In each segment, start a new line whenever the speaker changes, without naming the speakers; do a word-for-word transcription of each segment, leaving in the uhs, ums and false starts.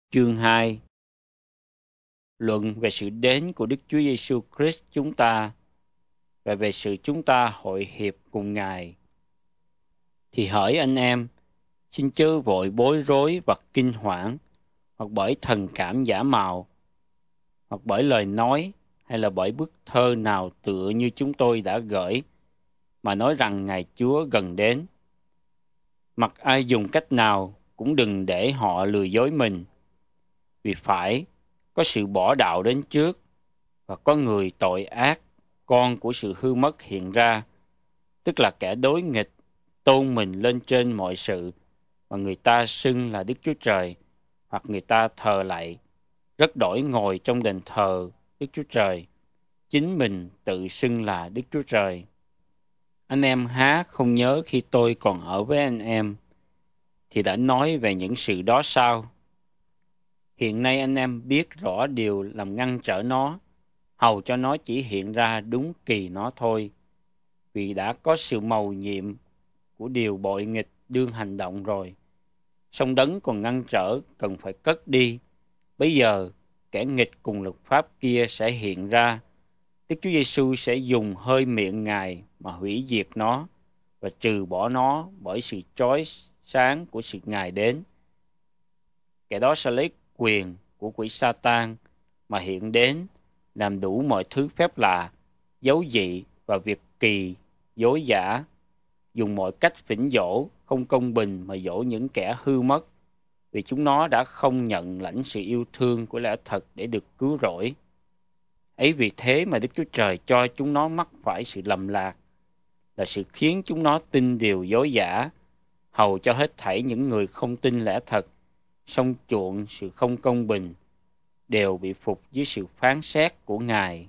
Chương hai. Luận về sự đến của Đức Chúa Giêsu Christ chúng ta và về sự chúng ta hội hiệp cùng Ngài. Thì hỡi anh em, xin chớ vội bối rối và kinh hoảng, hoặc bởi thần cảm giả mạo, hoặc bởi lời nói hay là bởi bức thơ nào tựa như chúng tôi đã gửi, mà nói rằng Ngài Chúa gần đến. Mặc ai dùng cách nào cũng đừng để họ lừa dối mình, vì phải có sự bỏ đạo đến trước, và có người tội ác, con của sự hư mất hiện ra, tức là kẻ đối nghịch, tôn mình lên trên mọi sự, mà người ta xưng là Đức Chúa Trời, hoặc người ta thờ lạy, rất đổi ngồi trong đền thờ Đức Chúa Trời, chính mình tự xưng là Đức Chúa Trời. Anh em há không nhớ khi tôi còn ở với anh em, thì đã nói về những sự đó sao? Hiện nay anh em biết rõ điều làm ngăn trở nó, hầu cho nó chỉ hiện ra đúng kỳ nó thôi, vì đã có sự mầu nhiệm của điều bội nghịch đương hành động rồi. Song đấng còn ngăn trở cần phải cất đi. Bây giờ kẻ nghịch cùng luật pháp kia sẽ hiện ra. Đức Chúa Giêsu sẽ dùng hơi miệng Ngài mà hủy diệt nó và trừ bỏ nó bởi sự chói sáng của sự Ngài đến. Kẻ đó sẽ lấy quyền của quỷ Sa-tan mà hiện đến, làm đủ mọi thứ phép lạ, dấu dị và việc kỳ, dối giả, dùng mọi cách phỉnh dỗ, không công bình mà dỗ những kẻ hư mất, vì chúng nó đã không nhận lãnh sự yêu thương của lẽ thật để được cứu rỗi. Ấy vì thế mà Đức Chúa Trời cho chúng nó mắc phải sự lầm lạc, là sự khiến chúng nó tin điều dối giả, hầu cho hết thảy những người không tin lẽ thật, song chuộng sự không công bình, đều bị phục dưới sự phán xét của Ngài.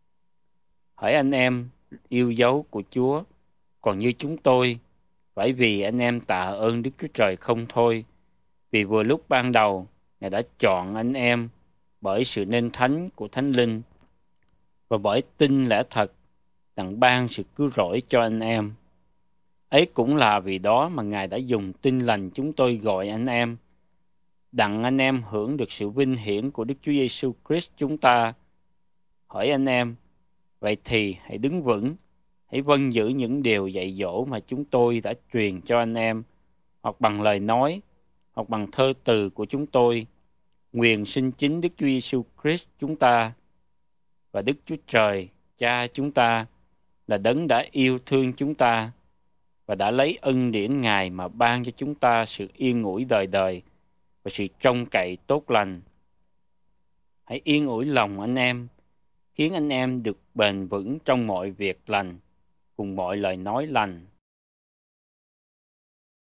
Hỡi anh em yêu dấu của Chúa, còn như chúng tôi, phải vì anh em tạ ơn Đức Chúa Trời không thôi, vì vừa lúc ban đầu Ngài đã chọn anh em bởi sự nên thánh của Thánh Linh và bởi tin lẽ thật, đặng ban sự cứu rỗi cho anh em. Ấy cũng là vì đó mà Ngài đã dùng tin lành chúng tôi gọi anh em, đặng anh em hưởng được sự vinh hiển của Đức Chúa Giêsu Christ chúng ta. Hỡi anh em, vậy thì hãy đứng vững, hãy vâng giữ những điều dạy dỗ mà chúng tôi đã truyền cho anh em, hoặc bằng lời nói, hoặc bằng thơ từ của chúng tôi. Nguyện xin chính Đức Chúa Giêsu Christ chúng ta và Đức Chúa Trời, Cha chúng ta, là đấng đã yêu thương chúng ta và đã lấy ân điển Ngài mà ban cho chúng ta sự yên ủi đời đời và sự trông cậy tốt lành. Hãy yên ủi lòng anh em, khiến anh em được bền vững trong mọi việc lành, cùng mọi lời nói lành,